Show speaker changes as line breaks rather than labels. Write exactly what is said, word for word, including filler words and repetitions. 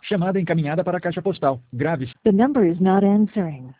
Chamada encaminhada para a caixa postal. Grave.
The number is not answering.